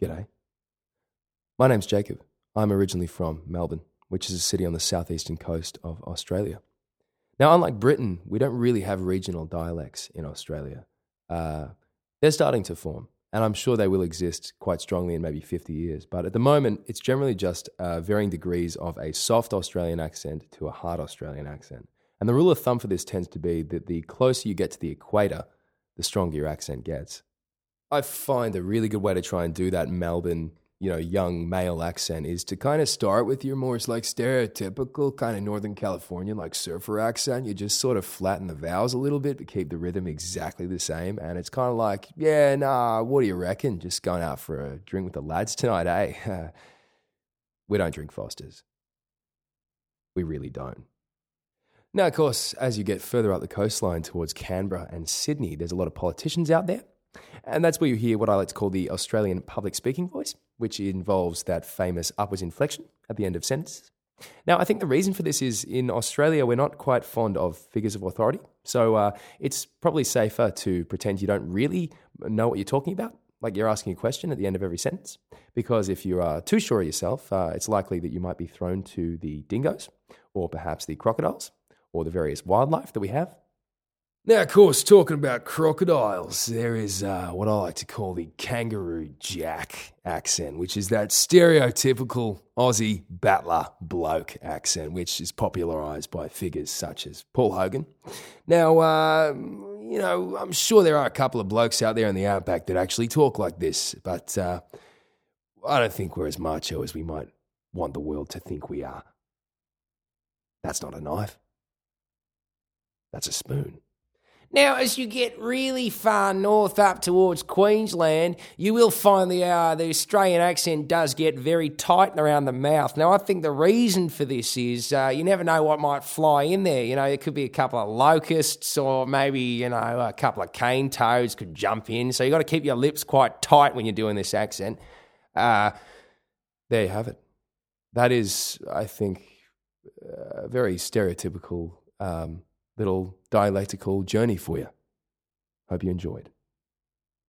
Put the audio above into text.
G'day. My name's Jacob. I'm originally from Melbourne, which is a city on the southeastern coast of Australia. Now, unlike Britain, we don't really have regional dialects in Australia. They're starting to form, and I'm sure they will exist quite strongly in maybe 50 years. But at the moment, it's generally just varying degrees of a soft Australian accent to a hard Australian accent. And the rule of thumb for this tends to be that the closer you get to the equator, the stronger your accent gets. I find a really good way to try and do that Melbourne, young male accent is to kind of start with your more stereotypical kind of Northern California, surfer accent. You just sort of flatten the vowels a little bit to keep the rhythm exactly the same. And it's kind of like, what do you reckon? Just going out for a drink with the lads tonight, eh? We don't drink Fosters. We really don't. Now, of course, as you get further up the coastline towards Canberra and Sydney, there's a lot of politicians out there. And that's where you hear what I like to call the Australian public speaking voice, which involves that famous upwards inflection at the end of sentences. Now, I think the reason for this is in Australia, we're not quite fond of figures of authority. So it's probably safer to pretend you don't really know what you're talking about, like you're asking a question at the end of every sentence. Because if you are too sure of yourself, it's likely that you might be thrown to the dingoes or perhaps the crocodiles or the various wildlife that we have. Now, of course, talking about crocodiles, there is what I like to call the kangaroo jack accent, which is that stereotypical Aussie battler bloke accent, which is popularised by figures such as Paul Hogan. Now, I'm sure there are a couple of blokes out there in the outback that actually talk like this, but I don't think we're as macho as we might want the world to think we are. That's not a knife. That's a spoon. Now, as you get really far north up towards Queensland, you will find the Australian accent does get very tight around the mouth. Now, I think the reason for this is you never know what might fly in there. It could be a couple of locusts or maybe, a couple of cane toads could jump in. So you've got to keep your lips quite tight when you're doing this accent. There you have it. That is, I think, a very stereotypical little dialectical journey for you. Hope you enjoyed.